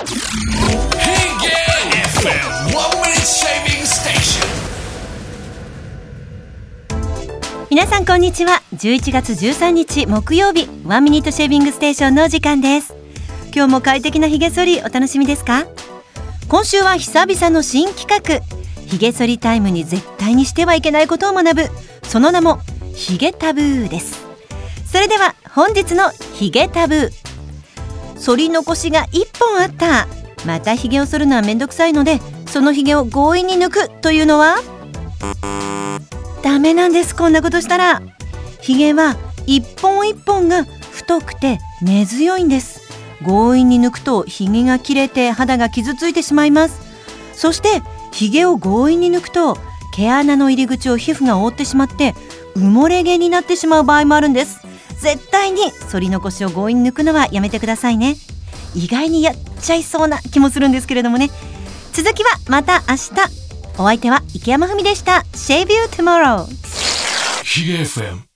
皆さんこんにちは。11月13日木曜日、ワンミニットシェービングステーションの時間です。今日も快適なひげ剃りお楽しみですか？今週は久々の新企画、ひげ剃りタイムに絶対にしてはいけないことを学ぶ、その名もひげタブーです。それでは本日のひげタブー。剃り残しが1本あった、またひげを剃るのはめんどくさいのでそのひげを強引に抜くというのはダメなんです。こんなことしたらひげは一本一本が太くて根強いんです。強引に抜くとひげが切れて肌が傷ついてしまいます。そしてひげを強引に抜くと毛穴の入り口を皮膚が覆ってしまって埋もれ毛になってしまう場合もあるんです。絶対に剃り残しを強引に抜くのはやめてくださいね。意外にやっちゃいそうな気もするんですけれどもね。続きはまた明日。お相手は池山文でした。Shave you tomorrow。 ヒゲ FM